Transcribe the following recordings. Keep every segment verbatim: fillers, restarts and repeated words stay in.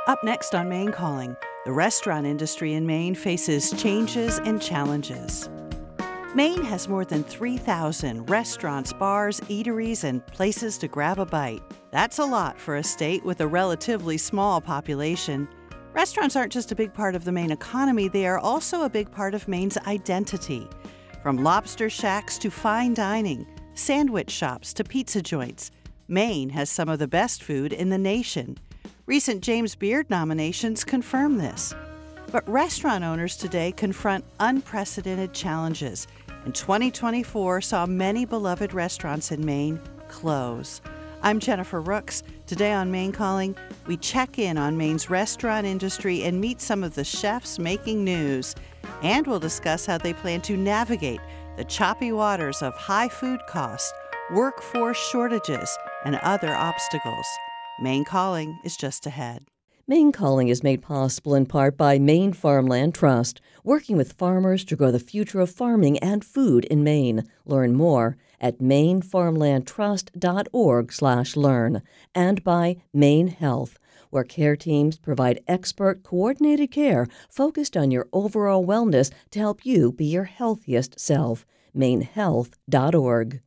Up next on Maine Calling, the restaurant industry in Maine faces changes and challenges. Maine has more than three thousand restaurants, bars, eateries, and places to grab a bite. That's a lot for a state with a relatively small population. Restaurants aren't just a big part of the Maine economy, they are also a big part of Maine's identity. From lobster shacks to fine dining, sandwich shops to pizza joints, Maine has some of the best food in the nation. Recent James Beard nominations confirm this. But restaurant owners today confront unprecedented challenges, and twenty twenty-four saw many beloved restaurants in Maine close. I'm Jennifer Rooks. Today on Maine Calling, we check in on Maine's restaurant industry and meet some of the chefs making news. And we'll discuss how they plan to navigate the choppy waters of high food costs, workforce shortages, and other obstacles. Maine Calling is just ahead. Maine Calling is made possible in part by Maine Farmland Trust, working with farmers to grow the future of farming and food in Maine. Learn more at mainfarmlandtrust.org slash learn, and by Maine Health, where care teams provide expert, coordinated care focused on your overall wellness to help you be your healthiest self. maine health dot org.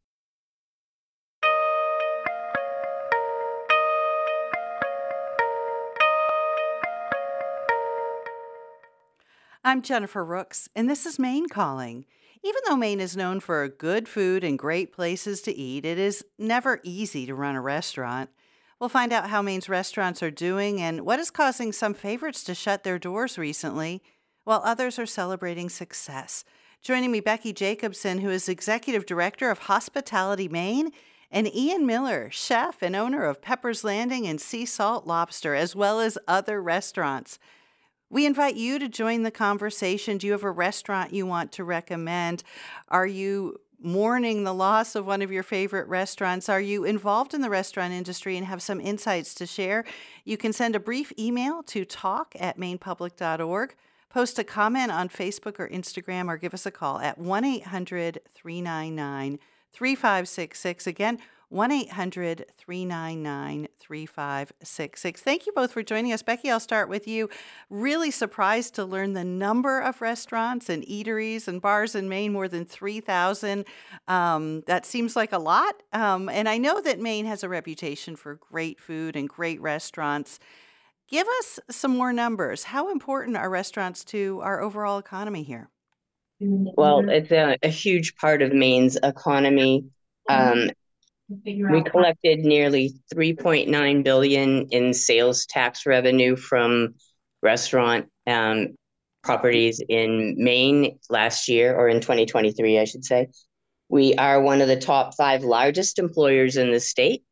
I'm Jennifer Rooks, and this is Maine Calling. Even though Maine is known for good food and great places to eat, it is never easy to run a restaurant. We'll find out how Maine's restaurants are doing and what is causing some favorites to shut their doors recently, while others are celebrating success. Joining me, Becky Jacobson, who is Executive Director of Hospitality Maine, and Ian Miller, chef and owner of Pepper's Landing and Sea Salt Lobster, as well as other restaurants. We invite you to join the conversation. Do you have a restaurant you want to recommend? Are you mourning the loss of one of your favorite restaurants? Are you involved in the restaurant industry and have some insights to share? You can send a brief email to talk at maine public dot org, post a comment on Facebook or Instagram, or give us a call at one eight hundred three nine nine three five six six. Again, one eight hundred three nine nine three five six six. Thank you both for joining us. Becky, I'll start with you. Really surprised to learn the number of restaurants and eateries and bars in Maine, more than three thousand. Um, that seems like a lot. Um, and I know that Maine has a reputation for great food and great restaurants. Give us some more numbers. How important are restaurants to our overall economy here? Well, it's a, a huge part of Maine's economy. Um, We collected nearly three point nine billion dollars in sales tax revenue from restaurant um, properties in Maine last year, or in twenty twenty-three, I should say. We are one of the top five largest employers in the state,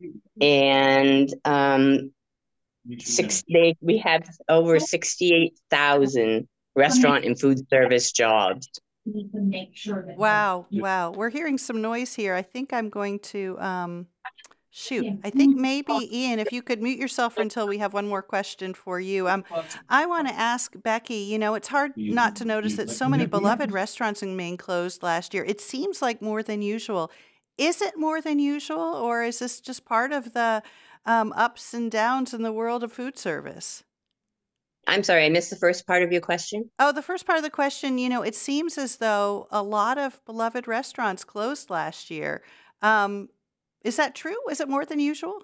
and um, six, they, we have over sixty-eight thousand restaurant and food service jobs. Need to make sure that Wow, wow. We're hearing some noise here. I think I'm going to um, shoot. I think maybe, Ian, if you could mute yourself until we have one more question for you. Um, I want to ask Becky, you know, it's hard not to notice that so many beloved restaurants in Maine closed last year. It seems like more than usual. Is it more than usual, or is this just part of the um, ups and downs in the world of food service? I'm sorry, I missed the first part of your question. Oh, the first part of the question, you know, it seems as though a lot of beloved restaurants closed last year. Um, is that true? Is it more than usual?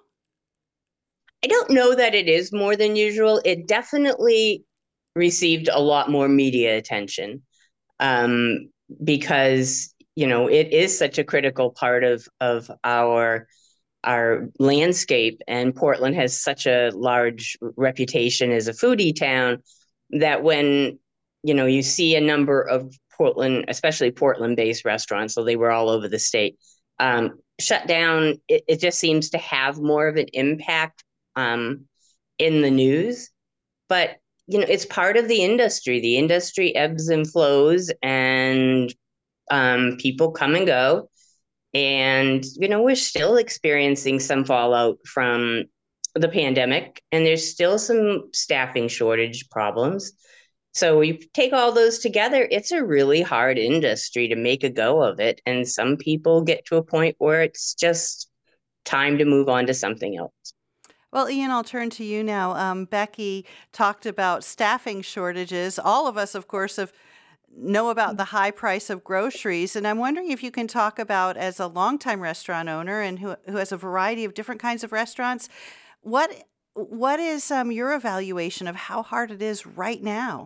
I don't know that it is more than usual. It definitely received a lot more media attention um, because, you know, it is such a critical part of, of our our landscape, and Portland has such a large reputation as a foodie town that when, you know, you see a number of Portland, especially Portland-based restaurants, so they were all over the state, um, shut down, it, it just seems to have more of an impact um, in the news. But, you know, it's part of the industry. The industry ebbs and flows, and um, people come and go. And, you know, we're still experiencing some fallout from the pandemic, and there's still some staffing shortage problems. So you take all those together, it's a really hard industry to make a go of it. And some people get to a point where it's just time to move on to something else. Well, Ian, I'll turn to you now. Um, Becky talked about staffing shortages. All of us, of course, have know about the high price of groceries, and I'm wondering if you can talk about, as a longtime restaurant owner and who who has a variety of different kinds of restaurants, what what is um, your evaluation of how hard it is right now?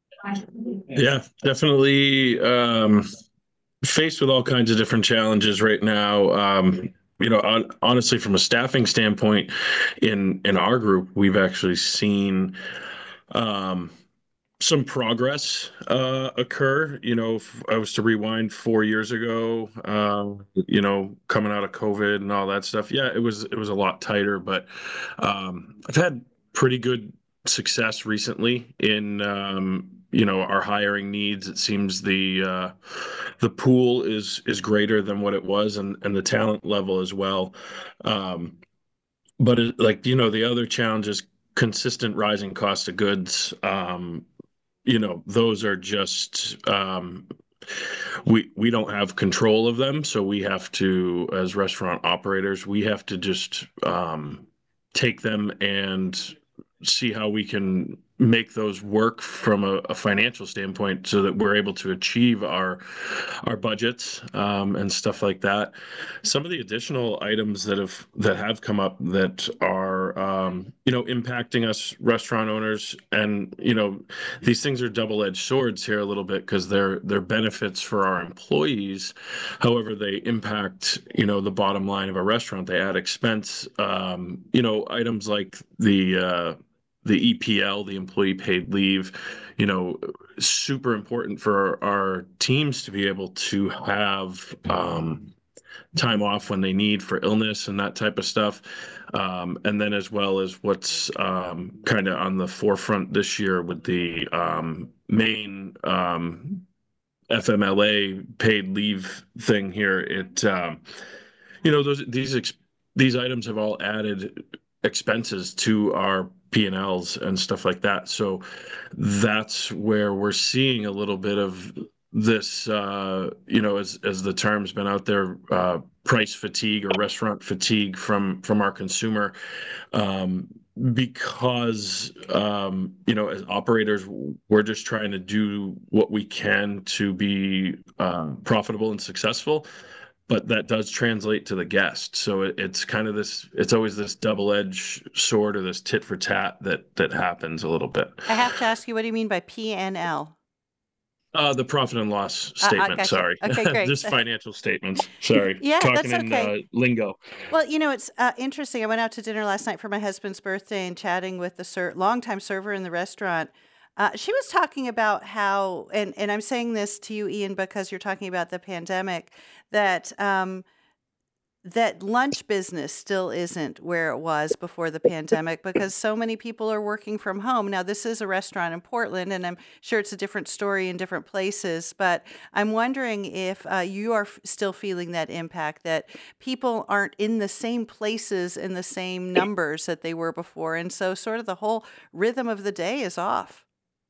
Yeah, definitely um, faced with all kinds of different challenges right now. Um, you know, on, honestly, from a staffing standpoint, in in our group, we've actually seen um, some progress uh, occur. You know, if I was to rewind four years ago, uh, you know, coming out of COVID and all that stuff, yeah, it was it was a lot tighter. But um, I've had pretty good success recently in um, you know, our hiring needs. It seems the uh, the pool is is greater than what it was, and and the talent level as well. Um, but it, like you know, the other challenge is consistent rising cost of goods. Um, you know, those are just um, we we don't have control of them, so we have to, as restaurant operators, we have to just um, take them and see how we can make those work from a, a financial standpoint so that we're able to achieve our our budgets um, and stuff like that. Some of the additional items that have that have come up that are um, you know, impacting us restaurant owners, and you know, these things are double-edged swords here a little bit because they're they're benefits for our employees. However, they impact, you know, the bottom line of a restaurant. They add expense. Um, you know, items like the uh, the E P L, the employee paid leave, you know, super important for our teams to be able to have um, time off when they need for illness and that type of stuff. Um, and then as well as what's um, kind of on the forefront this year with the um, Maine um, F M L A paid leave thing here. It, um, you know, those these ex these items have all added expenses to our P and Ls and stuff like that. So that's where we're seeing a little bit of this, uh, you know, as as the term's been out there, uh, price fatigue or restaurant fatigue from from our consumer, um, because um, you know, as operators, we're just trying to do what we can to be uh, profitable and successful, but that does translate to the guest. So it, it's kind of this, it's always this double-edged sword or this tit for tat that that happens a little bit. I have to ask you, what do you mean by P and L? Uh, the profit and loss Uh, I statement, gotcha. sorry. Okay, great. Just financial statements, sorry. Yeah, Talking that's in okay. uh, lingo. Well, you know, it's uh, interesting. I went out to dinner last night for my husband's birthday and chatting with the ser- longtime server in the restaurant. Uh, she was talking about how, and, and I'm saying this to you, Ian, because you're talking about the pandemic, that um, that lunch business still isn't where it was before the pandemic because so many people are working from home. Now, this is a restaurant in Portland, and I'm sure it's a different story in different places, but I'm wondering if uh, you are f- still feeling that impact, that people aren't in the same places in the same numbers that they were before. And so, sort of, the whole rhythm of the day is off.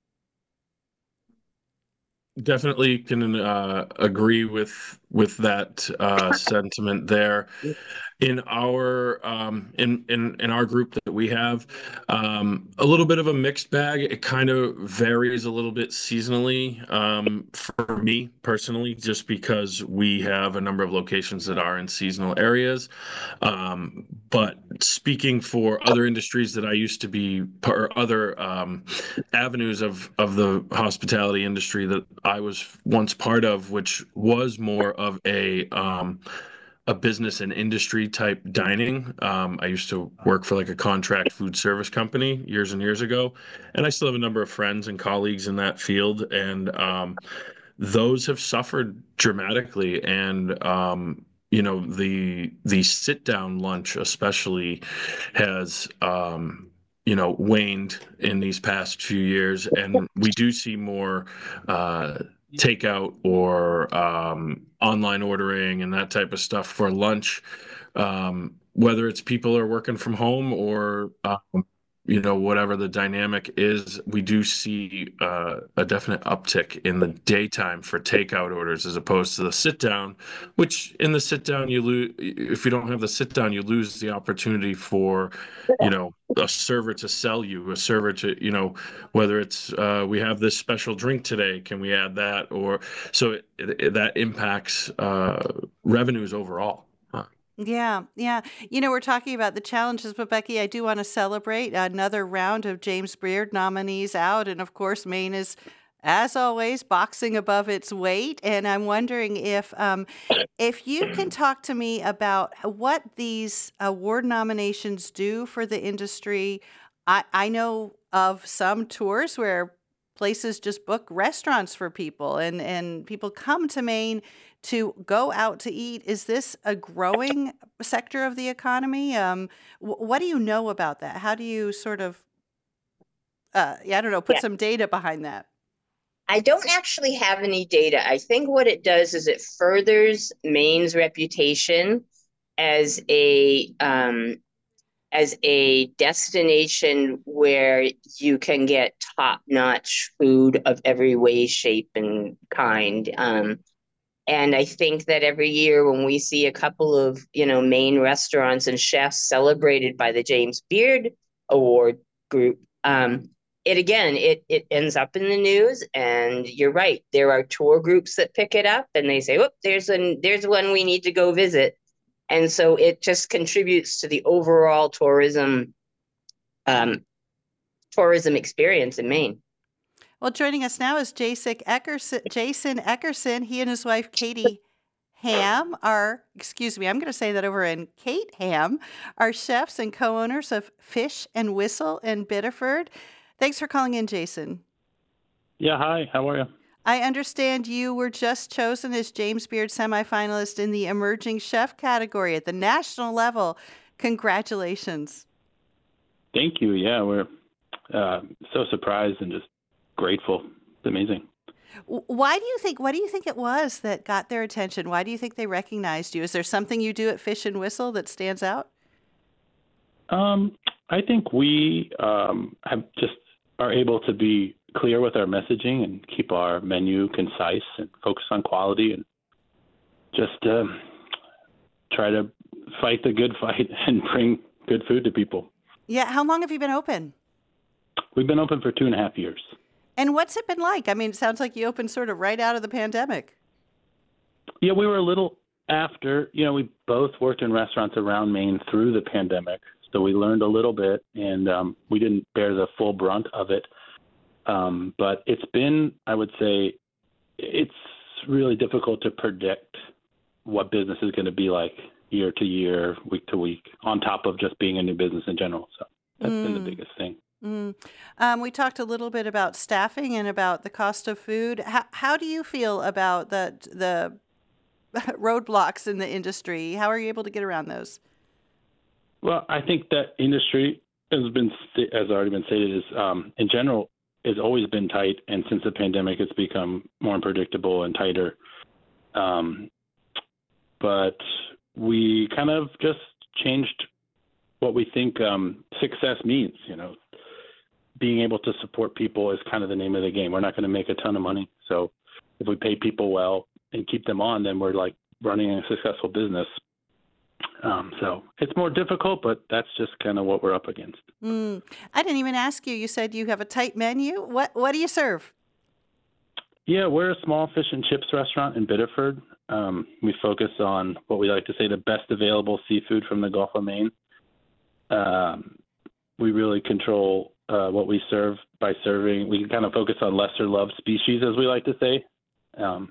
Definitely can uh, agree with with that uh, sentiment there. In our um, in in in our group that we have, um, a little bit of a mixed bag. It kind of varies a little bit seasonally. Um, for me personally, just because we have a number of locations that are in seasonal areas. Um, but speaking for other industries that I used to be, or other um, avenues of of the hospitality industry that I was once part of, which was more of a um, a business and industry type dining. Um, I used to work for like a contract food service company years and years ago, and I still have a number of friends and colleagues in that field, and um, those have suffered dramatically. And um, you know, the the sit down lunch especially has um, you know, waned in these past few years, and we do see more uh, takeout or um, online ordering and that type of stuff for lunch, um, whether it's people are working from home or um, you know, whatever the dynamic is, we do see uh, a definite uptick in the daytime for takeout orders as opposed to the sit down, which in the sit down, you lose, if you don't have the sit down, you lose the opportunity for, you know, a server to sell you, a server to, you know, whether it's uh, we have this special drink today, can we add that? Or so it, it, that impacts uh, revenues overall. Yeah, yeah. You know, we're talking about the challenges, but Becky, I do want to celebrate another round of James Beard nominees out. And of course, Maine is, as always, boxing above its weight. And I'm wondering if um, if you can talk to me about what these award nominations do for the industry. I, I know of some tours where places just book restaurants for people and, and people come to Maine to go out to eat. Is this a growing sector of the economy? Um, wh- what do you know about that? How do you sort of, uh, yeah, I don't know, put Yeah. some data behind that? I don't actually have any data. I think what it does is it furthers Maine's reputation as a um, as a destination where you can get top-notch food of every way, shape, and kind. Um, and I think that every year when we see a couple of, you know, Maine restaurants and chefs celebrated by the James Beard Award group, um, it again, it it ends up in the news. And you're right, there are tour groups that pick it up and they say, "Oh, there's an there's one we need to go visit." And so it just contributes to the overall tourism um, tourism experience in Maine. Well, joining us now is Jason Eckerson. Jason Eckerson. He and his wife Katie Ham are, excuse me, I'm going to say that over in Kate Ham, are chefs and co-owners of Fish and Whistle in Biddeford. Thanks for calling in, Jason. Yeah, hi. How are you? I understand you were just chosen as James Beard semifinalist in the Emerging Chef category at the national level. Congratulations. Thank you. Yeah, we're uh, so surprised and just grateful. It's amazing. Why do you think, what do you think it was that got their attention? Why do you think they recognized you? Is there something you do at Fish and Whistle that stands out? Um, I think we um, have just are able to be clear with our messaging and keep our menu concise and focus on quality and just uh, try to fight the good fight and bring good food to people. Yeah. How long have you been open? We've been open for two and a half years. And what's it been like? I mean, it sounds like you opened sort of right out of the pandemic. Yeah, we were a little after, you know, we both worked in restaurants around Maine through the pandemic. So we learned a little bit and um, we didn't bear the full brunt of it. Um, but it's been, I would say, it's really difficult to predict what business is going to be like year to year, week to week, on top of just being a new business in general. So that's mm. been the biggest thing. Mm. Um, we talked a little bit about staffing and about the cost of food. How, how do you feel about the the roadblocks in the industry? How are you able to get around those? Well, I think that industry has been, as already been stated, is um, in general has always been tight, and since the pandemic, it's become more unpredictable and tighter. Um, but we kind of just changed what we think um, success means. You know, being able to support people is kind of the name of the game. We're not going to make a ton of money, so if we pay people well and keep them on, then we're like running a successful business. Um, so it's more difficult, but that's just kind of what we're up against. Mm. I didn't even ask you. You said you have a tight menu. What What do you serve? Yeah, we're a small fish and chips restaurant in Biddeford. Um, we focus on what we like to say the best available seafood from the Gulf of Maine. Um, we really control uh, what we serve by serving. We can kind of focus on lesser loved species, as we like to say. Um,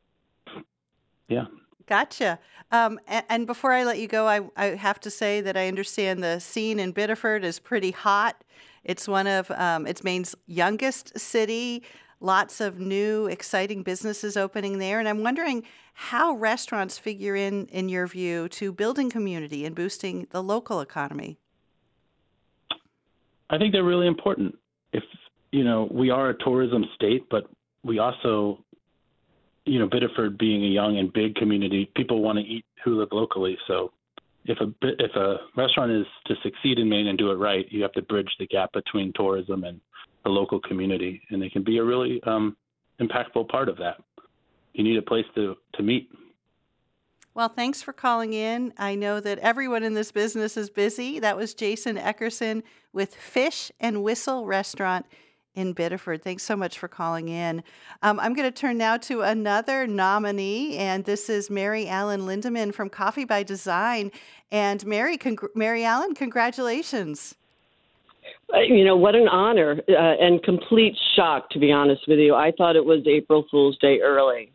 yeah. Gotcha. Um, and, and before I let you go, I, I have to say that I understand the scene in Biddeford is pretty hot. It's one of, um, it's Maine's youngest city, lots of new, exciting businesses opening there. And I'm wondering how restaurants figure in, in your view, to building community and boosting the local economy. I think they're really important. If, you know, we are a tourism state, but we also, you know, Biddeford being a young and big community, people want to eat who live locally. So if a if a restaurant is to succeed in Maine and do it right, you have to bridge the gap between tourism and the local community, and they can be a really um, impactful part of that. You need a place to, to meet. Well, thanks for calling in. I know that everyone in this business is busy. That was Jason Eckerson with Fish and Whistle Restaurant in Biddeford. Thanks so much for calling in. Um, I'm going to turn now to another nominee, and this is Mary Allen Lindeman from Coffee by Design. And Mary, congr- Mary Allen, congratulations. Uh, You know, what an honor uh, and complete shock, to be honest with you. I thought it was April Fool's Day early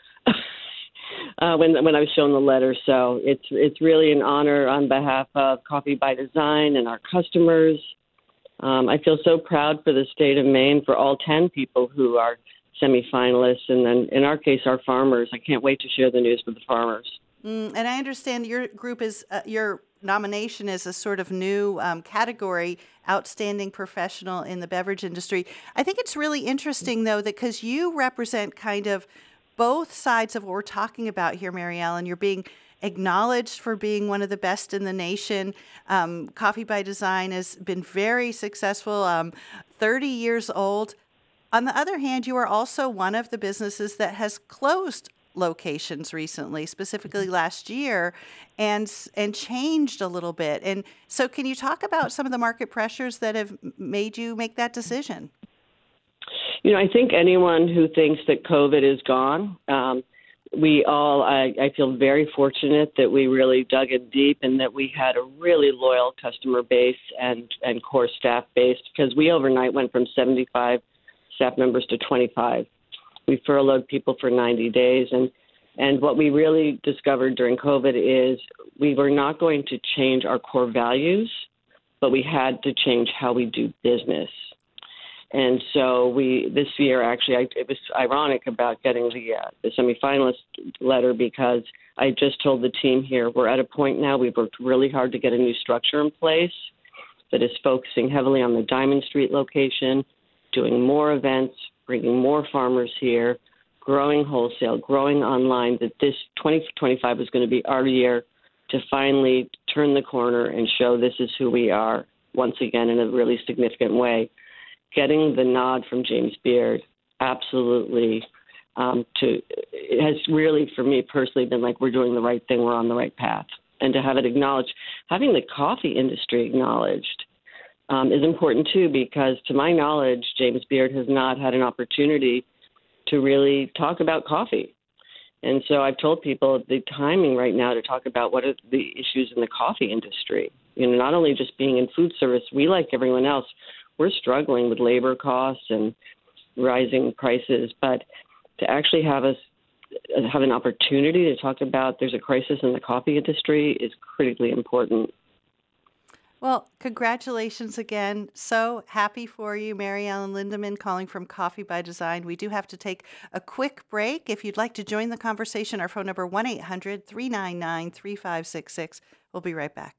uh, when when I was shown the letter. So it's it's really an honor on behalf of Coffee by Design and our customers. Um, I feel so proud for the state of Maine, for all ten people who are semifinalists, and then in our case, our farmers. I can't wait to share the news with the farmers. Mm, and I understand your group is, uh, your nomination is a sort of new um, category, Outstanding Professional in the Beverage Industry. I think it's really interesting, though, that because you represent kind of both sides of what we're talking about here, Mary Ellen. You're being acknowledged for being one of the best in the nation. Um, Coffee by Design has been very successful, um, thirty years old. On the other hand, you are also one of the businesses that has closed locations recently, specifically last year, and and changed a little bit. And so can you talk about some of the market pressures that have made you make that decision? You know, I think anyone who thinks that COVID is gone, um, we all, I, I feel very fortunate that we really dug in deep and that we had a really loyal customer base and, and core staff base, because we overnight went from seventy-five staff members to twenty-five. We furloughed people for ninety days. And, and what we really discovered during COVID is we were not going to change our core values, but we had to change how we do business. And so we, this year, actually, I, it was ironic about getting the, uh, the semifinalist letter, because I just told the team here, we're at a point now, we've worked really hard to get a new structure in place that is focusing heavily on the Diamond Street location, doing more events, bringing more farmers here, growing wholesale, growing online, that this twenty twenty-five was going to be our year to finally turn the corner and show this is who we are once again in a really significant way. Getting the nod from James Beard, absolutely, um, to it has really, for me personally, been like we're doing the right thing, we're on the right path. And to have it acknowledged, having the coffee industry acknowledged um, is important too, because to my knowledge, James Beard has not had an opportunity to really talk about coffee. And so I've told people the timing right now to talk about what are the issues in the coffee industry. You know, not only just being in food service, we, like everyone else, we're struggling with labor costs and rising prices, but to actually have us have an opportunity to talk about there's a crisis in the coffee industry is critically important. Well, congratulations again. So happy for you, Mary Ellen Lindeman, calling from Coffee by Design. We do have to take a quick break. If you'd like to join the conversation, our phone number one eight hundred three nine nine three five six six. We'll be right back.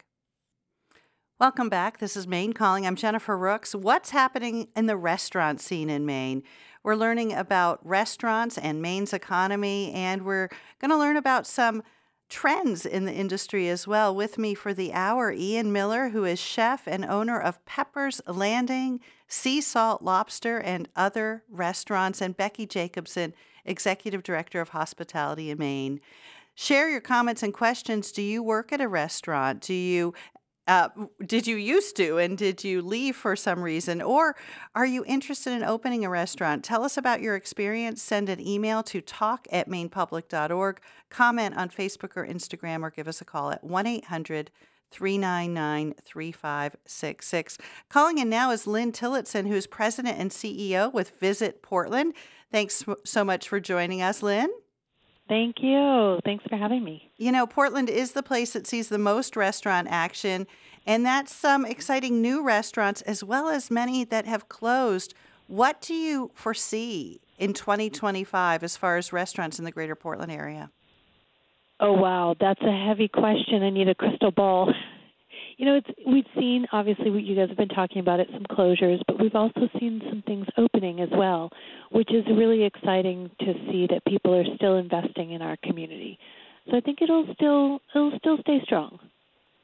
Welcome back. This is Maine Calling. I'm Jennifer Rooks. What's happening in the restaurant scene in Maine? We're learning about restaurants and Maine's economy, and we're going to learn about some trends in the industry as well. With me for the hour, Ian Miller, who is chef and owner of Pepper's Landing, Sea Salt Lobster, and other restaurants, and Becky Jacobson, Executive Director of Hospitality in Maine. Share your comments and questions. Do you work at a restaurant? Do you Uh, did you used to, and did you leave for some reason? Or are you interested in opening a restaurant? Tell us about your experience. Send an email to talk at maine public dot org. Comment on Facebook or Instagram, or give us a call at one eight hundred three nine nine three five six six. Calling in now is Lynn Tillotson, who's president and C E O with Visit Portland. Thanks so much for joining us, Lynn. Thank you. Thanks for having me. You know, Portland is the place that sees the most restaurant action, and that's some exciting new restaurants as well as many that have closed. What do you foresee in twenty twenty-five as far as restaurants in the greater Portland area? Oh, wow. That's a heavy question. I need a crystal ball. You know, it's we've seen, obviously, what you guys have been talking about it, some closures, but we've also seen some things opening as well, which is really exciting to see that people are still investing in our community. So I think it'll still it'll still stay strong.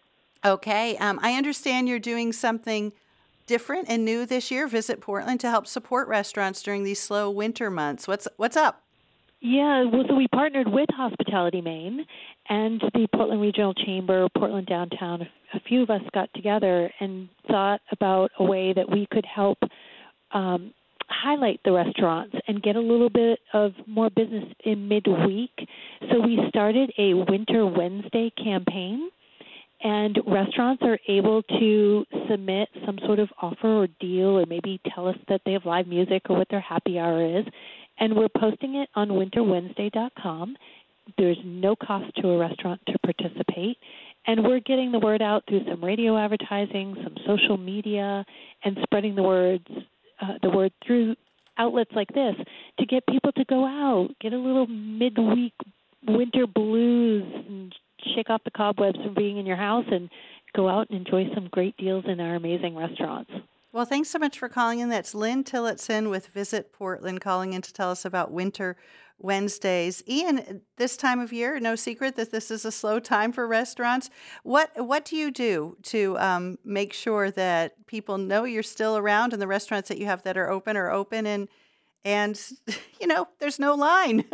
Okay. Um, I understand you're doing something different and new this year. Visit Portland to help support restaurants during these slow winter months. What's what's up? Yeah, well, so we partnered with Hospitality Maine and the Portland Regional Chamber, Portland Downtown. A few of us got together and thought about a way that we could help um, highlight the restaurants and get a little bit of more business in midweek. So we started a Winter Wednesday campaign, and restaurants are able to submit some sort of offer or deal, or maybe tell us that they have live music or what their happy hour is. And we're posting it on winter wednesday dot com. There's no cost to a restaurant to participate. And we're getting the word out through some radio advertising, some social media, and spreading the words, uh, the word through outlets like this to get people to go out, get a little midweek winter blues, and shake off the cobwebs from being in your house and go out and enjoy some great deals in our amazing restaurants. Well, thanks so much for calling in. That's Lynn Tillotson with Visit Portland calling in to tell us about Winter Wednesdays. Ian, this time of year, no secret that this is a slow time for restaurants. What what do you do to um, make sure that people know you're still around and the restaurants that you have that are open are open and, and you know, there's no line?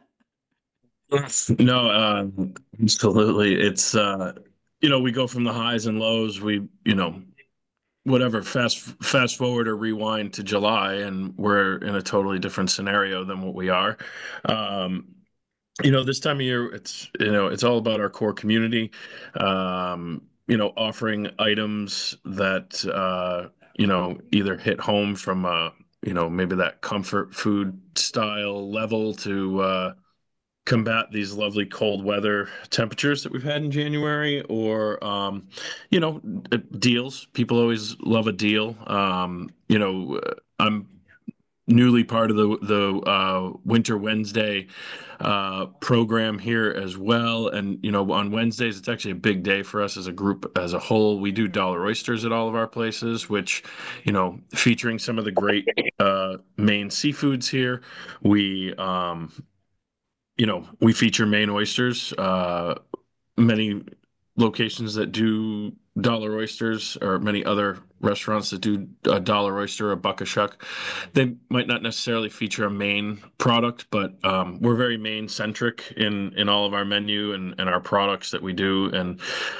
No, uh, absolutely. It's, uh, you know, we go from the highs and lows. We, you know, whatever, fast fast forward or rewind to July, and we're in a totally different scenario than what we are. Um, you know, this time of year, it's, you know, it's all about our core community, um, you know, offering items that, uh, you know, either hit home from, uh, you know, maybe that comfort food style level to, uh, combat these lovely cold weather temperatures that we've had in January, or um, you know, deals. People always love a deal. Um, you know, I'm newly part of the the uh, Winter Wednesday uh, program here as well, and you know, on Wednesdays it's actually a big day for us as a group as a whole. We do dollar oysters at all of our places, which, you know, featuring some of the great uh, Maine seafoods here. We um, you know, we feature Maine oysters. Uh, many locations that do dollar oysters, or many other restaurants that do a dollar oyster, a buck a shuck, they might not necessarily feature a Maine product, but um, we're very Maine centric in in all of our menu and, and our products that we do. And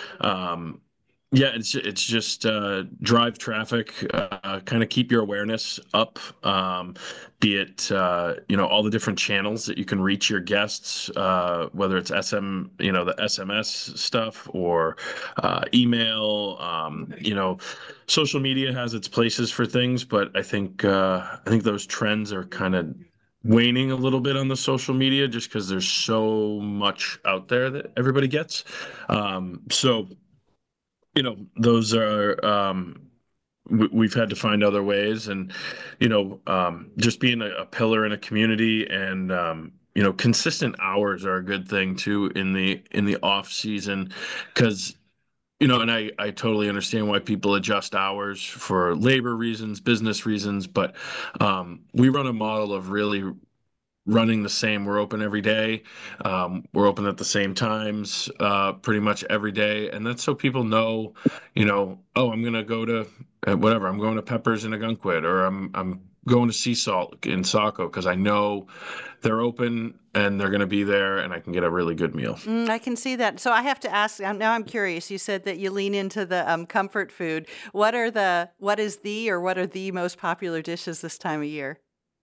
um, yeah, it's it's just uh, drive traffic, uh, kind of keep your awareness up, um, be it uh, you know, all the different channels that you can reach your guests, uh, whether it's S M, you know, the S M S stuff, or uh, email. Um, you know, social media has its places for things, but I think uh, I think those trends are kind of waning a little bit on the social media, just because there's so much out there that everybody gets. Um, so. You know, those are, um, we, we've had to find other ways, and, you know, um, just being a, a pillar in a community, and, um, you know, consistent hours are a good thing too in the, in the off season. Cause, you know, and I, I totally understand why people adjust hours for labor reasons, business reasons, but, um, we run a model of really running the same. We're open every day. Um, we're open at the same times, uh, pretty much every day. And that's so people know, you know, oh, I'm going to go to uh, whatever. I'm going to Peppers in Agunquit, or I'm, I'm going to Sea Salt in Saco, because I know they're open and they're going to be there, and I can get a really good meal. Mm, I can see that. So I have to ask, um, now I'm curious. You said that you lean into the um, comfort food. What are the, what is the, or what are the most popular dishes this time of year?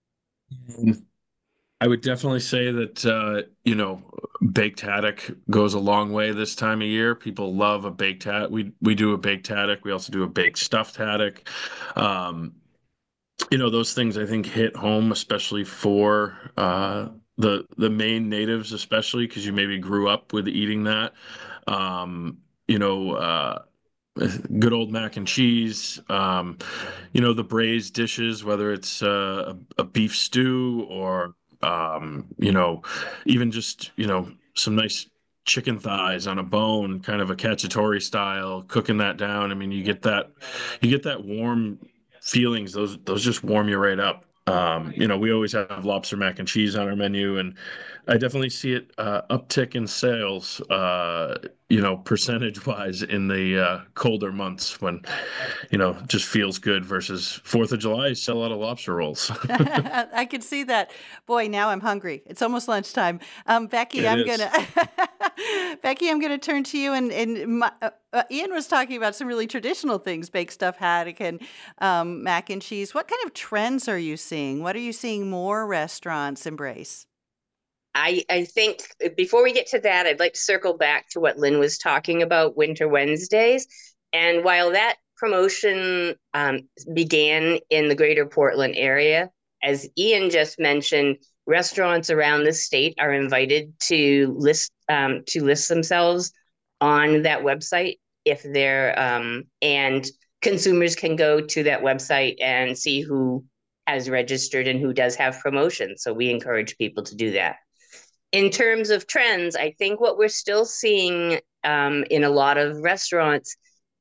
Um, I would definitely say that, uh, you know, baked haddock goes a long way this time of year. People love a baked haddock. We we do a baked haddock. We also do a baked stuffed haddock. Um, you know, those things I think hit home, especially for uh, the the Maine natives, especially because you maybe grew up with eating that. Um, you know, uh, good old mac and cheese. Um, you know, the braised dishes, whether it's uh, a, a beef stew, or um, you know, even just, you know, some nice chicken thighs on a bone, kind of a cacciatore style, cooking that down. I mean, you get that, you get that warm feelings. Those, those just warm you right up. Um, you know, we always have lobster mac and cheese on our menu, and I definitely see it uh, uptick in sales, uh, you know, percentage wise in the uh, colder months when, you know, just feels good versus Fourth of July, you sell a lot of lobster rolls. I can see that. Boy, now I'm hungry. It's almost lunchtime. Um, Becky, It I'm is. gonna Becky, I'm gonna turn to you. And and my, uh, uh, Ian was talking about some really traditional things: baked stuff, haddock, and um, mac and cheese. What kind of trends are you seeing? What are you seeing more restaurants embrace? I, I think before we get to that, I'd like to circle back to what Lynn was talking about, Winter Wednesdays. And while that promotion um, began in the greater Portland area, as Ian just mentioned, restaurants around the state are invited to list um, to list themselves on that website if they're um, and consumers can go to that website and see who has registered and who does have promotions. So we encourage people to do that. In terms of trends, I think what we're still seeing um, in a lot of restaurants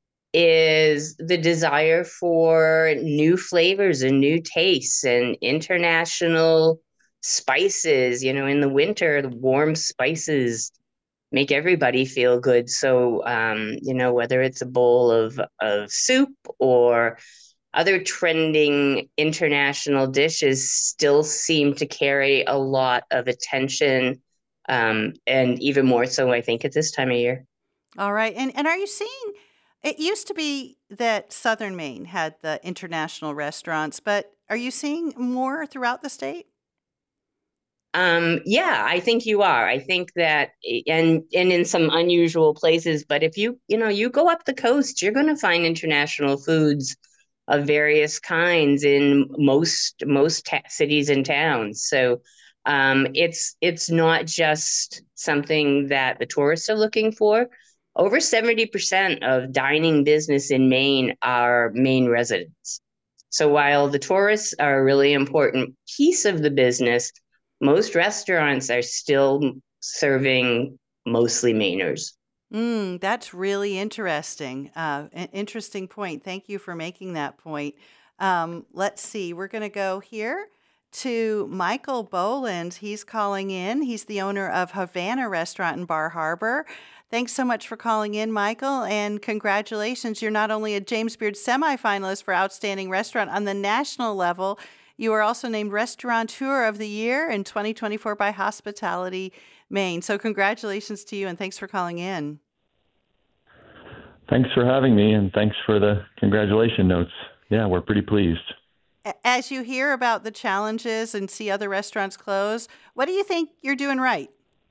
is the desire for new flavors and new tastes and international spices. You know, in the winter, the warm spices make everybody feel good. So, um, you know, whether it's a bowl of, of soup or other trending international dishes still seem to carry a lot of attention, um, and even more so, I think, at this time of year. All right. And and are you seeing, it used to be that Southern Maine had the international restaurants, but are you seeing more throughout the state? Um, yeah, I think you are. I think that, and and in some unusual places, but if you, you know, you go up the coast, you're going to find international foods of various kinds in most most ta- cities and towns. So um, it's it's not just something that the tourists are looking for. Over seventy percent of dining business in Maine are Maine residents. So while the tourists are a really important piece of the business, most restaurants are still serving mostly Mainers. Mm, that's really interesting. Uh, an interesting point. Thank you for making that point. Um, let's see. We're going to go here to Michael Boland. He's calling in. He's the owner of Havana Restaurant in Bar Harbor. Thanks so much for calling in, Michael, and congratulations. You're not only a James Beard semifinalist for Outstanding Restaurant on the national level, you were also named Restaurateur of the Year in twenty twenty-four by Hospitality Maine. So congratulations to you, and thanks for calling in. Thanks for having me, and thanks for the congratulation notes. Yeah, we're pretty pleased. As you hear about the challenges and see other restaurants close, what do you think you're doing right?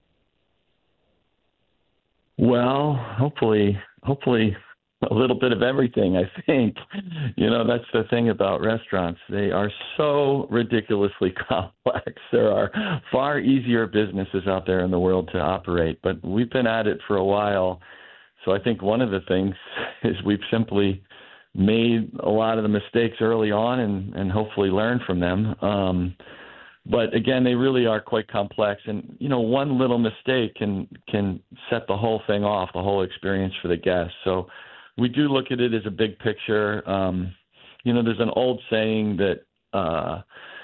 Well, hopefully, hopefully a little bit of everything, I think. You know, that's the thing about restaurants. They are so ridiculously complex. There are far easier businesses out there in the world to operate, but we've been at it for a while. So I think one of the things is we've simply made a lot of the mistakes early on and, and hopefully learned from them. Um, but again, they really are quite complex. And, you know, one little mistake can can set the whole thing off, the whole experience for the guests. So we do look at it as a big picture. Um, you know, there's an old saying that uh,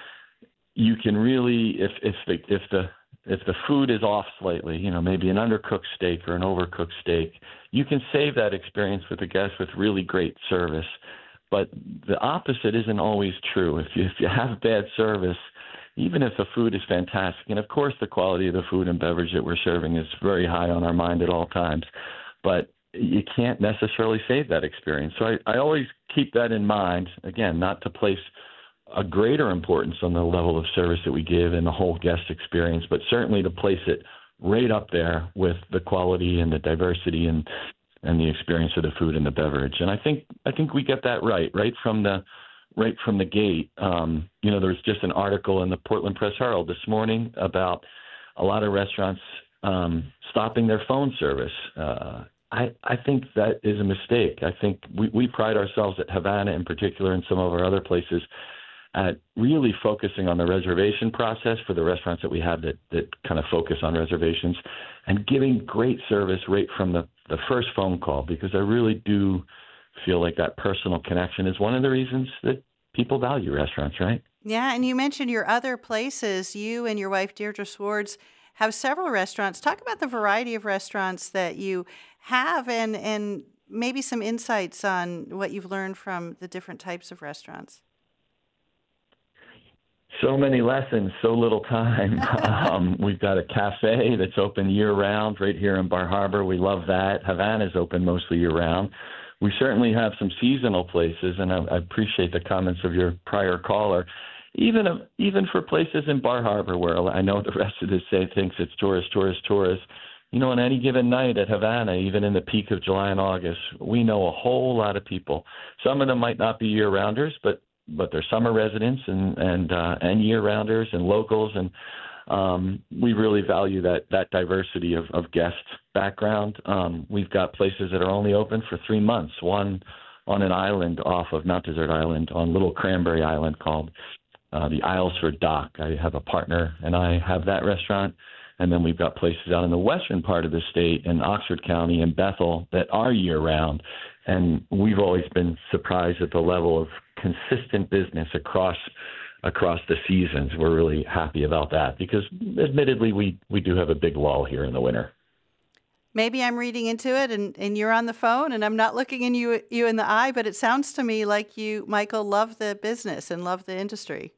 you can really, if if the if the if the food is off slightly, you know, maybe an undercooked steak or an overcooked steak, you can save that experience with the guests with really great service. But the opposite isn't always true. If you if you have bad service, even if the food is fantastic, and of course the quality of the food and beverage that we're serving is very high on our mind at all times, but you can't necessarily save that experience. So I, I always keep that in mind, again, not to place a greater importance on the level of service that we give and the whole guest experience, but certainly to place it right up there with the quality and the diversity and and the experience of the food and the beverage. And I think I think we get that right, right from the right from the gate. Um, you know, there was just an article in the Portland Press Herald this morning about a lot of restaurants um, stopping their phone service. Uh, I, I think that is a mistake. I think we, we pride ourselves at Havana in particular and some of our other places at really focusing on the reservation process for the restaurants that we have that, that kind of focus on reservations and giving great service right from the, the first phone call, because I really do feel like that personal connection is one of the reasons that people value restaurants, right? Yeah, and you mentioned your other places. You and your wife, Deirdre Swartz, have several restaurants. Talk about the variety of restaurants that you have, and and maybe some insights on what you've learned from the different types of restaurants. So many lessons, so little time. um, we've got a cafe that's open year-round right here in Bar Harbor. We love that. Havana's open mostly year-round. We certainly have some seasonal places, and I, I appreciate the comments of your prior caller. Even even for places in Bar Harbor where I know the rest of the state thinks it's tourist, tourist, tourist, you know, on any given night at Havana, even in the peak of July and August, we know a whole lot of people. Some of them might not be year-rounders, but but they're summer residents and and uh, and year-rounders and locals, and um, we really value that that diversity of, of guest background. Um, we've got places that are only open for three months. One on an island off of Mount Desert Island on Little Cranberry Island called uh, the Islesford Dock. I have a partner, and I have that restaurant. And then we've got places out in the western part of the state in Oxford County and Bethel that are year-round. And we've always been surprised at the level of consistent business across across the seasons. We're really happy about that because, admittedly, we, we do have a big lull here in the winter. Maybe I'm reading into it and, and you're on the phone and I'm not looking in you you in the eye, but it sounds to me like you, Michael, love the business and love the industry.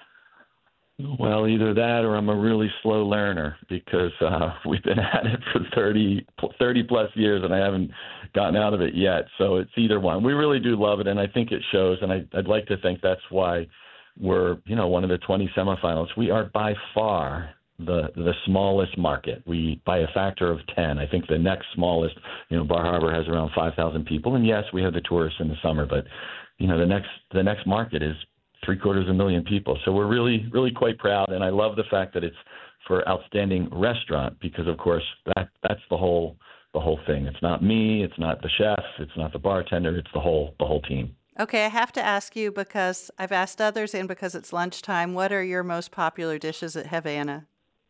Well, either that or I'm a really slow learner because uh, we've been at it for thirty, thirty plus years and I haven't gotten out of it yet. So it's either one. We really do love it, and I think it shows, and I, I'd like to think that's why we're, you know, one of the twenty semifinals. We are by far the the smallest market. We, by a factor of ten. I think the next smallest, you know, Bar Harbor has around five thousand people, and yes, we have the tourists in the summer, but, you know, the next the next market is three quarters of a million people. So we're really, really quite proud. And I love the fact that it's for outstanding restaurant because, of course, that that's the whole the whole thing. It's not me. It's not the chef. It's not the bartender. It's the whole the whole team. Okay, I have to ask you because I've asked others and because it's lunchtime, what are your most popular dishes at Havana?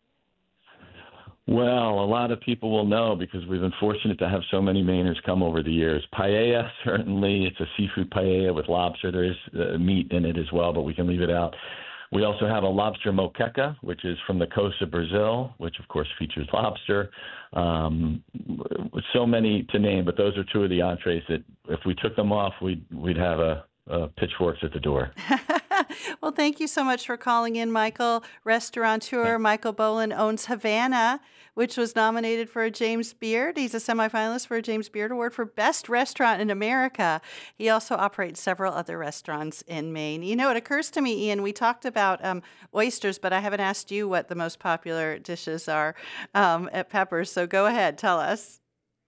Well, a lot of people will know because we've been fortunate to have so many Mainers come over the years. Paella, certainly. It's a seafood paella with lobster. There is uh, meat in it as well, but we can leave it out. We also have a lobster moqueca, which is from the coast of Brazil, which, of course, features lobster. Um, so many to name, but those are two of the entrees that if we took them off, we'd, we'd have a, a pitchforks at the door. Well, thank you so much for calling in, Michael. Restaurateur Michael Boland owns Havana, which was nominated for a James Beard. He's a semifinalist for a James Beard Award for Best Restaurant in America. He also operates several other restaurants in Maine. You know, it occurs to me, Ian, we talked about um, oysters, but I haven't asked you what the most popular dishes are um, at Pepper's. So go ahead, tell us.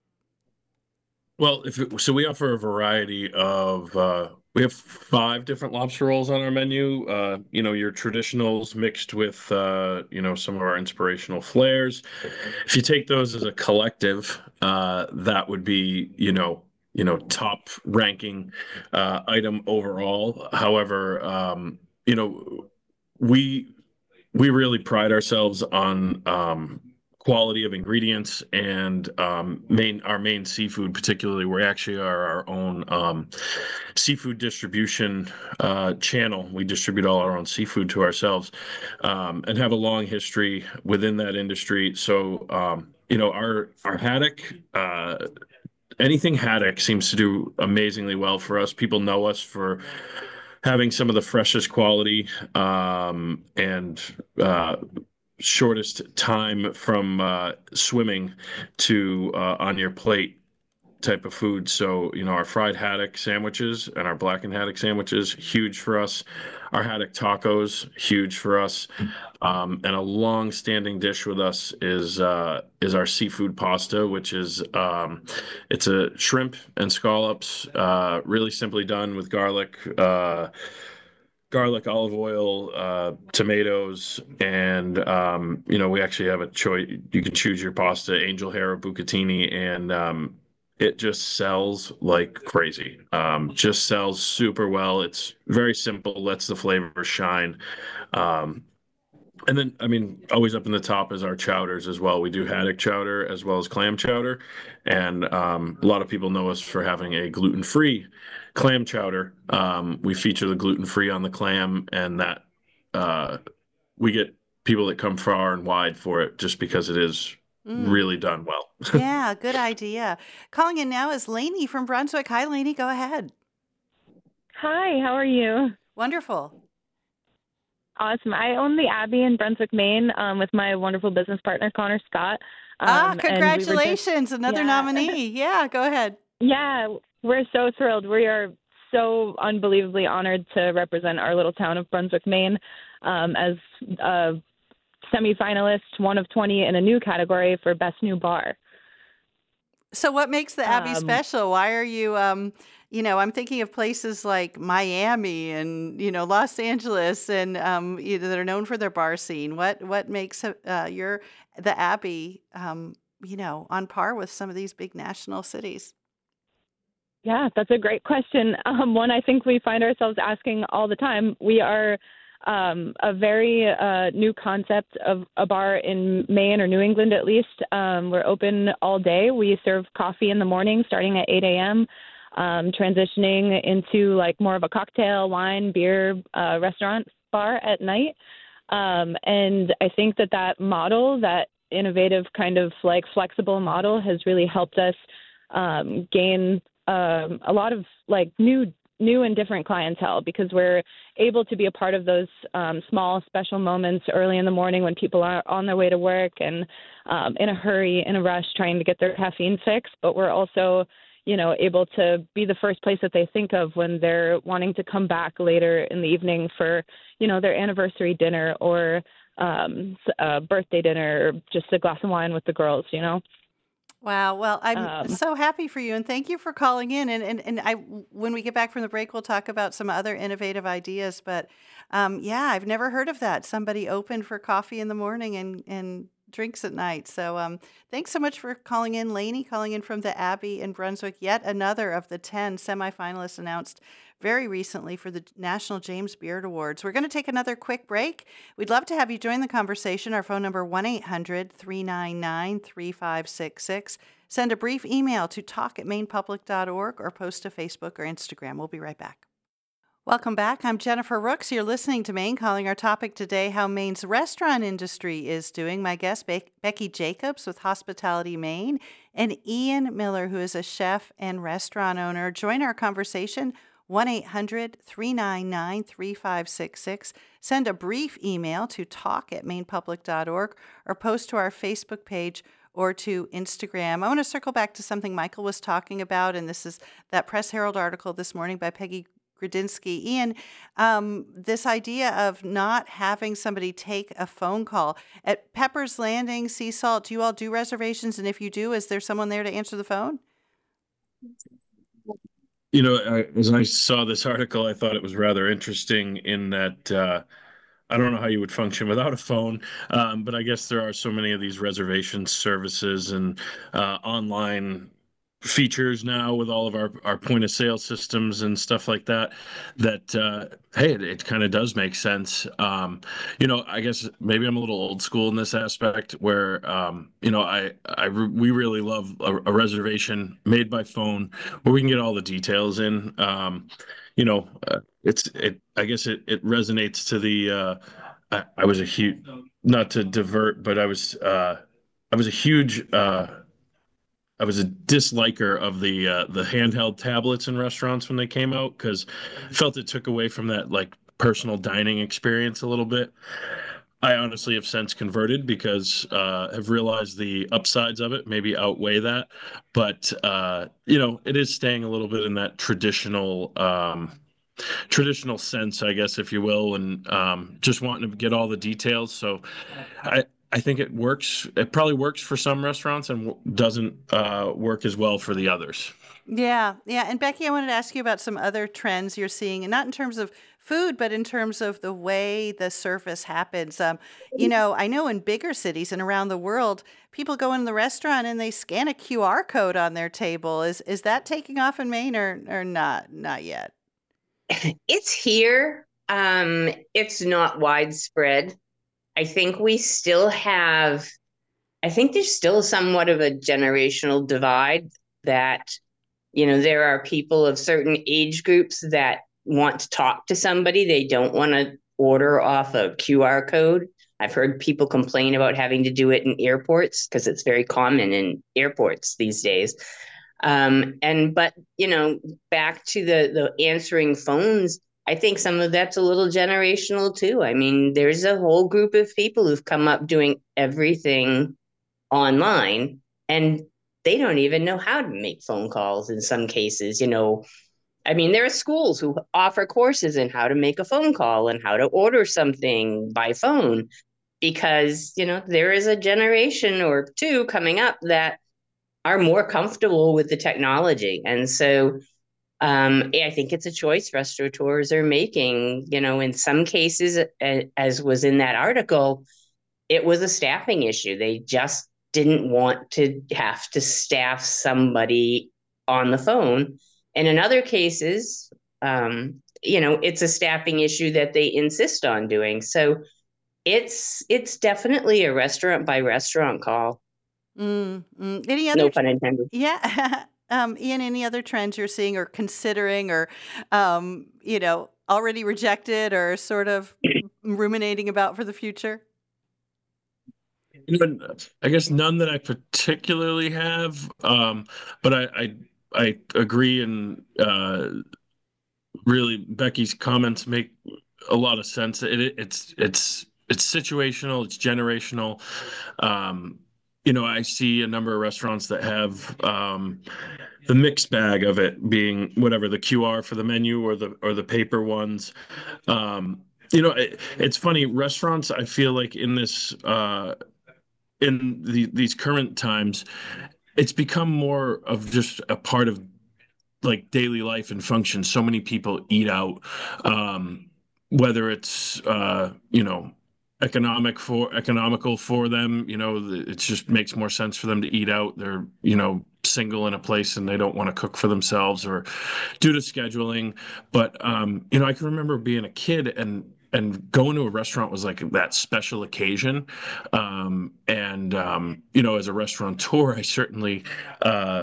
Well, if it, so we offer a variety of, uh, we have five different lobster rolls on our menu. Uh, you know, your traditionals mixed with, uh, you know, some of our inspirational flares. If you take those as a collective, uh, that would be, you know, you know, top ranking uh, item overall. However, um, you know, we we really pride ourselves on um, quality of ingredients and um, main our main seafood, particularly. We actually are our own um, seafood distribution uh, channel. We distribute all our own seafood to ourselves um, and have a long history within that industry. So, um, you know, our our haddock, uh, anything haddock seems to do amazingly well for us. People know us for having some of the freshest quality um, and uh, shortest time from uh, swimming to uh, on your plate type of food. So, you know, our fried haddock sandwiches and our blackened haddock sandwiches, huge for us. Our haddock tacos, huge for us. Um, and a long-standing dish with us is uh, is our seafood pasta, which is um, it's a shrimp and scallops, uh, really simply done with garlic, uh, garlic, olive oil, uh, tomatoes, and, um, you know, we actually have a choice. You can choose your pasta, angel hair or bucatini, and um, it just sells like crazy. Um, just sells super well. It's very simple, lets the flavor shine. Um, and then, I mean, always up in the top is our chowders as well. We do haddock chowder as well as clam chowder. And um, a lot of people know us for having a gluten-free clam chowder. Um, we feature the gluten-free on the clam, and that uh, we get people that come far and wide for it just because it is Mm. really done well. Yeah, good idea. Calling in now is Lainey from Brunswick. Hi, Lainey. Go ahead. Hi, how are you? Wonderful. Awesome. I own the Abbey in Brunswick, Maine, um, with my wonderful business partner, Connor Scott. Um, ah, and we were congratulations. just- Another yeah. nominee. Yeah, go ahead. Yeah, we're so thrilled. We are so unbelievably honored to represent our little town of Brunswick, Maine, um, as a semifinalist, one of twenty in a new category for Best New Bar. So what makes the Abbey Um, special? Why are you, um, you know, I'm thinking of places like Miami and, you know, Los Angeles and um, you know, that are known for their bar scene. What what makes uh, your the Abbey, um, you know, on par with some of these big national cities? Yeah, that's a great question. Um, one I think we find ourselves asking all the time. We are um, a very uh, new concept of a bar in Maine or New England, at least. Um, we're open all day. We serve coffee in the morning starting at eight a.m., um, transitioning into like more of a cocktail, wine, beer, uh, restaurant bar at night. Um, and I think that that model, that innovative kind of like flexible model has really helped us um, gain um, a lot of like new new and different clientele, because we're able to be a part of those um, small special moments early in the morning when people are on their way to work and um, in a hurry, in a rush, trying to get their caffeine fix. But we're also, you know, able to be the first place that they think of when they're wanting to come back later in the evening for, you know, their anniversary dinner or um, a birthday dinner or just a glass of wine with the girls, you know. Wow. Well, I'm Um, so happy for you, and thank you for calling in. And and and I, when we get back from the break, we'll talk about some other innovative ideas. But um, yeah, I've never heard of that. Somebody open for coffee in the morning and and drinks at night. So um, thanks so much for calling in, Lainey, calling in from the Abbey in Brunswick. Yet another of the ten semifinalists announced very recently for the National James Beard Awards. We're going to take another quick break. We'd love to have you join the conversation. Our phone number, one eight hundred three nine nine three five six six. Send a brief email to talk at maine public dot org or post to Facebook or Instagram. We'll be right back. Welcome back. I'm Jennifer Rooks. You're listening to Maine Calling. Our topic today, how Maine's restaurant industry is doing. My guest, Be- Becky Jacobs with Hospitality Maine, and Ian Miller, who is a chef and restaurant owner. Join our conversation, one eight hundred three nine nine three five six six. Send a brief email to talk at maine public dot org or post to our Facebook page or to Instagram. I want to circle back to something Michael was talking about, and this is that Press Herald article this morning by Peggy Grudinsky. Ian, um, this idea of not having somebody take a phone call. At Pepper's Landing, Sea Salt, do you all do reservations? And if you do, is there someone there to answer the phone? You know, I, as I saw this article, I thought it was rather interesting in that uh, I don't know how you would function without a phone, um, but I guess there are so many of these reservation services and uh, online features now with all of our, our point of sale systems and stuff like that, that, uh, hey, it, it kind of does make sense. Um, you know, I guess maybe I'm a little old school in this aspect where, um, you know, I, I, we really love a, a reservation made by phone where we can get all the details in. Um, you know, uh, it's, it, I guess it, it resonates to the, uh, I, I was a huge, not to divert, but I was, uh, I was a huge, uh, I was a disliker of the uh, the handheld tablets in restaurants when they came out, because I felt it took away from that like personal dining experience a little bit. I honestly have since converted because uh, have realized the upsides of it maybe outweigh that. But uh, you know, it is staying a little bit in that traditional um, traditional sense, I guess, if you will, and um, just wanting to get all the details. So I. I think it works. It probably works for some restaurants and w- doesn't uh, work as well for the others. Yeah, yeah. And Becky, I wanted to ask you about some other trends you're seeing, and not in terms of food, but in terms of the way the service happens. Um, you know, I know in bigger cities and around the world, people go in the restaurant and they scan a Q R code on their table. Is is that taking off in Maine or or not? Not yet. It's here. Um, it's not widespread. I think we still have, I think there's still somewhat of a generational divide that, you know, there are people of certain age groups that want to talk to somebody. They don't want to order off a Q R code I've heard people complain about having to do it in airports because it's very common in airports these days. Um, and but you know, back to the the answering phones, I think some of that's a little generational too. I mean, there's a whole group of people who've come up doing everything online, and they don't even know how to make phone calls in some cases. You know, I mean, there are schools who offer courses in how to make a phone call and how to order something by phone, because you know there is a generation or two coming up that are more comfortable with the technology. And so um, I think it's a choice restaurateurs are making. You know, in some cases, as was in that article, it was a staffing issue. They just didn't want to have to staff somebody on the phone. And in other cases, um, you know, it's a staffing issue that they insist on doing. So it's it's definitely a restaurant by restaurant call. Mm, mm. Any other? No pun intended. Yeah. um, Ian, any other trends you're seeing or considering or, um, you know, already rejected or sort of ruminating about for the future? You know, I guess none that I particularly have, um, but I, I I agree, and uh, really Becky's comments make a lot of sense. It, it it's it's it's situational, it's generational. Um, you know, I see a number of restaurants that have um, the mixed bag of it being whatever the Q R for the menu or the or the paper ones. Um, you know, it, it's funny. Restaurants, I feel like in this. Uh, in the, these current times, it's become more of just a part of like daily life and function. So many people eat out, um, whether it's uh, you know economic for economical for them. You know, it just makes more sense for them to eat out. They're you know single in a place and they don't want to cook for themselves or due to scheduling. But um, you know, I can remember being a kid and and going to a restaurant was like that special occasion. Um, and, um, you know, as a restaurateur, I certainly uh,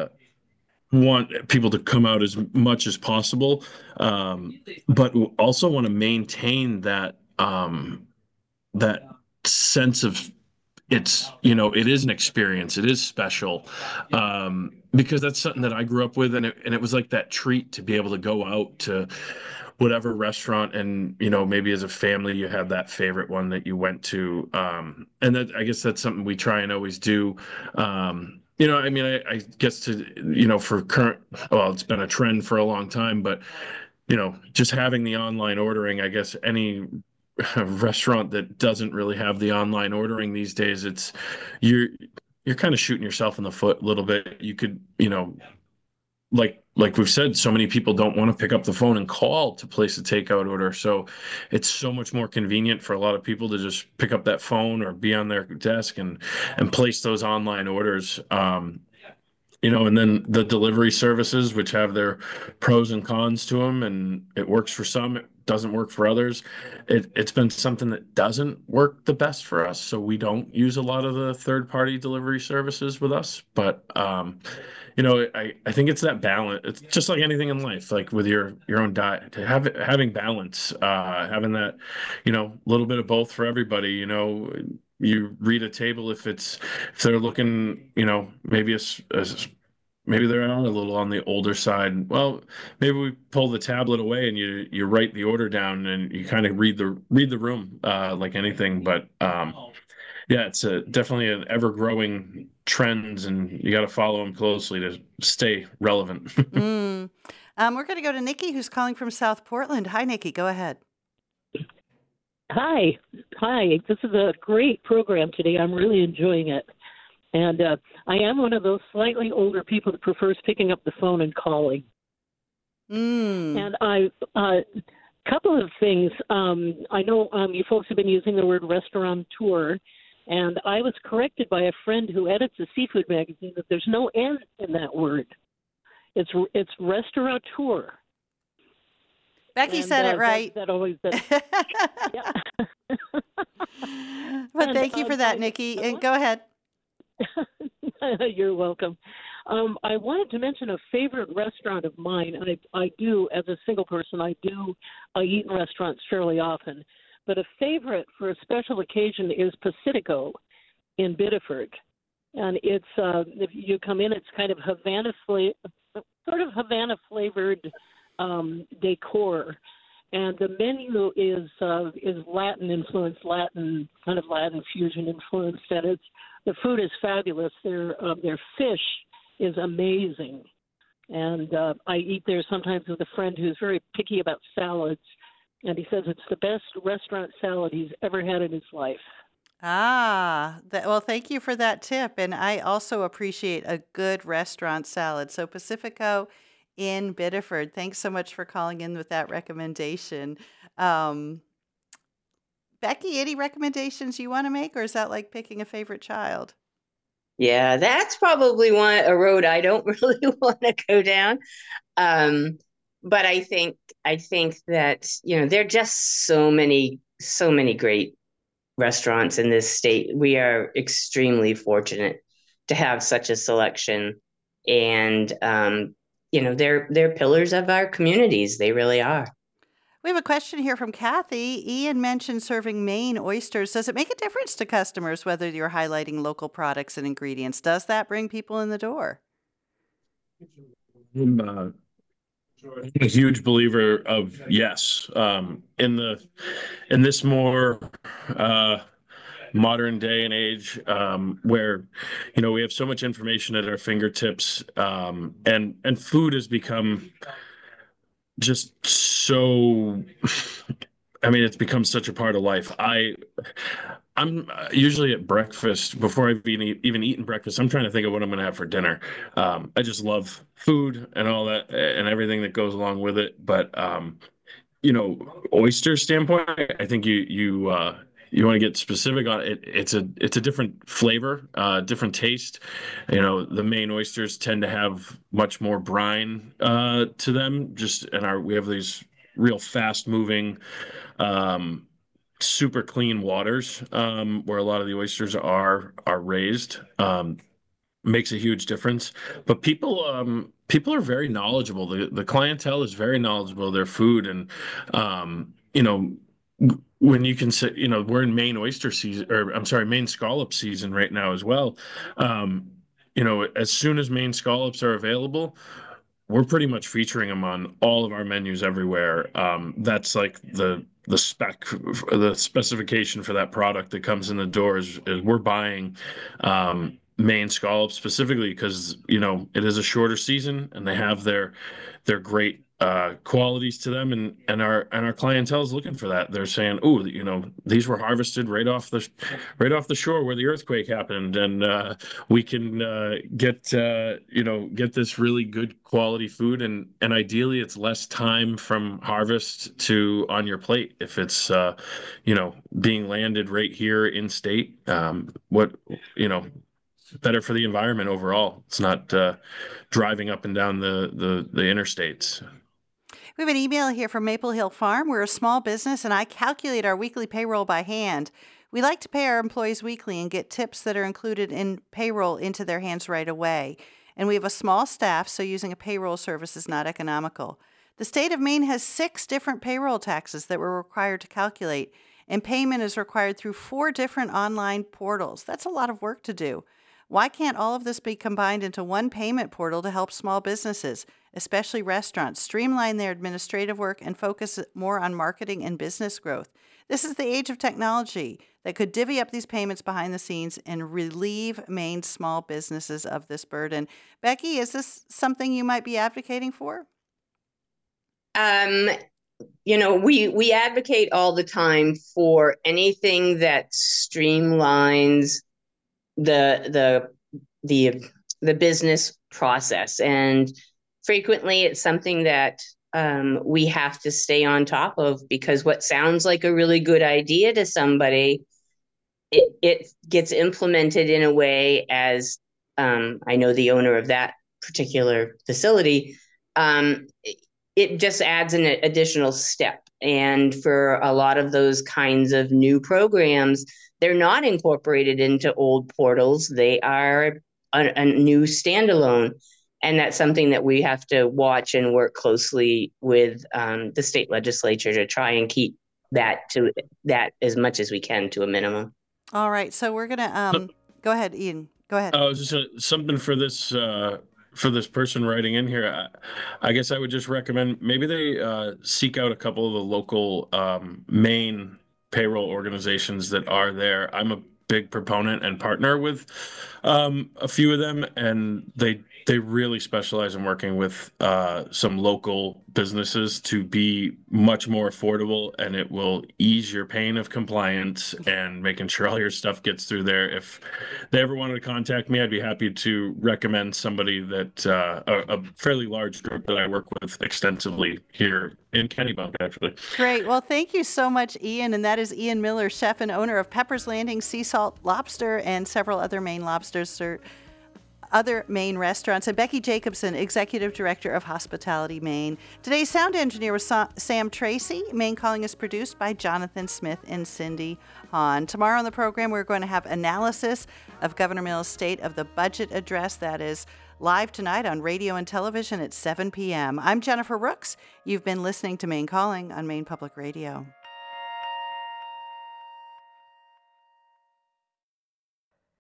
want people to come out as much as possible, um, but also want to maintain that um, that sense of it's, you know, it is an experience. It is special, um, because that's something that I grew up with. And it, and it was like that treat to be able to go out to whatever restaurant, and you know maybe as a family you had that favorite one that you went to, um and that I guess that's something we try and always do. um you know I mean I, I guess to you know for current, well, it's been a trend for a long time, but you know just having the online ordering, I guess any restaurant that doesn't really have the online ordering these days, it's you're you're kind of shooting yourself in the foot a little bit. You could, you know like like we've said, so many people don't want to pick up the phone and call to place a takeout order. So it's so much more convenient for a lot of people to just pick up that phone or be on their desk and and place those online orders. Um, you know, and then the delivery services, which have their pros and cons to them, and it works for some, it doesn't work for others. It, it's been something that doesn't work the best for us, so we don't use a lot of the third-party delivery services with us. But um, you know, I, I think it's that balance. It's just like anything in life, like with your your own diet, to have having balance, uh, having that, you know, little bit of both for everybody. You know, you read a table if it's if they're looking, you know, maybe a, a maybe they're a little on the older side. Well, maybe we pull the tablet away and you you write the order down and you kind of read the read the room, uh, like anything. But um, yeah, it's a, definitely an ever growing trends, and you got to follow them closely to stay relevant. mm. um, we're going to go to Nikki, who's calling from South Portland. Hi, Nikki. Go ahead. Hi. Hi. This is a great program today. I'm really enjoying it. And uh, I am one of those slightly older people that prefers picking up the phone and calling. Mm. And I, a uh, couple of things. Um, I know um, you folks have been using the word restaurateur, and I was corrected by a friend who edits a seafood magazine that there's no N in that word. It's it's restaurateur. Becky and, said uh, it right. That, that always. That, but and, thank you for um, that, I, Nikki. I And go ahead. You're welcome. Um, I wanted to mention a favorite restaurant of mine. I, I do, as a single person, I do I eat in restaurants fairly often. but a favorite for a special occasion is Pacifico in Biddeford. And it's, uh, if you come in, it's kind of Havana, fla- sort of Havana flavored um, decor. And the menu is uh, is Latin influenced, Latin kind of Latin fusion influenced, and it's the food is fabulous. Their uh, their fish is amazing, and uh, I eat there sometimes with a friend who's very picky about salads, and he says it's the best restaurant salad he's ever had in his life. Ah, that, well, thank you for that tip. And I also appreciate a good restaurant salad. So, Pacifico in Biddeford, thanks so much for calling in with that recommendation. Um, Becky, any recommendations you want to make, or is that like picking a favorite child? Yeah, that's probably one a road I don't really want to go down. Um, but I think I think that, you know, there are just so many, so many great restaurants in this state. We are extremely fortunate to have such a selection, and um, you know, they're they're pillars of our communities. They really are. We have a question here from Kathy. Ian mentioned serving Maine oysters. Does it make a difference to customers whether you're highlighting local products and ingredients? Does that bring people in the door? I'm uh, a huge believer of yes. Um, in the in this more uh, modern day and age, um, where you know we have so much information at our fingertips, um, and and food has become just so. I mean, it's become such a part of life. I, I'm usually at breakfast before I've even, even eaten breakfast. I'm trying to think of what I'm going to have for dinner. Um, I just love food and all that and everything that goes along with it. But um, you know, oyster standpoint, I think you you uh, you want to get specific on it. It's a it's a different flavor, uh, different taste. You know, the Maine oysters tend to have much more brine uh, to them. Just and our we have these real fast moving, um, super clean waters um, where a lot of the oysters are are raised. Um, makes a huge difference. But people um people are very knowledgeable. The the clientele is very knowledgeable of their food, and um, you know, when you can say, you know, we're in Maine oyster season, or I'm sorry, Maine scallop season right now as well. Um, you know, as soon as Maine scallops are available, we're pretty much featuring them on all of our menus everywhere. Um, that's like the the spec, the specification for that product that comes in the door is, is we're buying um, Maine scallops specifically because you know it is a shorter season and they have their their great uh, qualities to them, and and our and our clientele is looking for that. They're saying, "Oh, you know, these were harvested right off the right off the shore where the earthquake happened, and uh, we can uh, get uh, you know get this really good quality food, and and ideally it's less time from harvest to on your plate if it's uh, you know being landed right here in state. Um, what you know." Better for the environment overall. It's not uh, driving up and down the, the, the interstates. We have an email here from Maple Hill Farm. We're a small business, and I calculate our weekly payroll by hand. We like to pay our employees weekly and get tips that are included in payroll into their hands right away. And we have a small staff, so using a payroll service is not economical. The state of Maine has six different payroll taxes that we're required to calculate, and payment is required through four different online portals. That's a lot of work to do. Why can't all of this be combined into one payment portal to help small businesses, especially restaurants, streamline their administrative work and focus more on marketing and business growth? This is the age of technology that could divvy up these payments behind the scenes and relieve Maine's small businesses of this burden. Becky, is this something you might be advocating for? Um, you know, we we advocate all the time for anything that streamlines the the the the business process, and frequently it's something that um, we have to stay on top of, because what sounds like a really good idea to somebody, it it gets implemented in a way as um, I know the owner of that particular facility, um, it, it just adds an additional step. And for a lot of those kinds of new programs, they're not incorporated into old portals. They are a, a new standalone. And that's something that we have to watch and work closely with um, the state legislature to try and keep that to that as much as we can to a minimum. All right. So we're going to um, go ahead, Ian. Go ahead. I was just uh, something for this uh, for this person writing in here. I, I guess I would just recommend maybe they uh, seek out a couple of the local um, Maine payroll organizations that are there. I'm a big proponent and partner with um, a few of them, and they they really specialize in working with uh, some local businesses to be much more affordable, and it will ease your pain of compliance and making sure all your stuff gets through there. If they ever wanted to contact me, I'd be happy to recommend somebody that uh, a, a fairly large group that I work with extensively here in Kennebunk, actually. Great. Well, thank you so much, Ian. And that is Ian Miller, chef and owner of Pepper's Landing Sea Salt Lobster and several other Maine lobsters, sir. Other Maine restaurants, and Becky Jacobson, Executive Director of Hospitality Maine. Today's sound engineer was Sam Tracy. Maine Calling is produced by Jonathan Smith and Cindy Hahn. Tomorrow on the program, we're going to have analysis of Governor Mills' State of the Budget address. That is live tonight on radio and television at seven p.m. I'm Jennifer Rooks. You've been listening to Maine Calling on Maine Public Radio.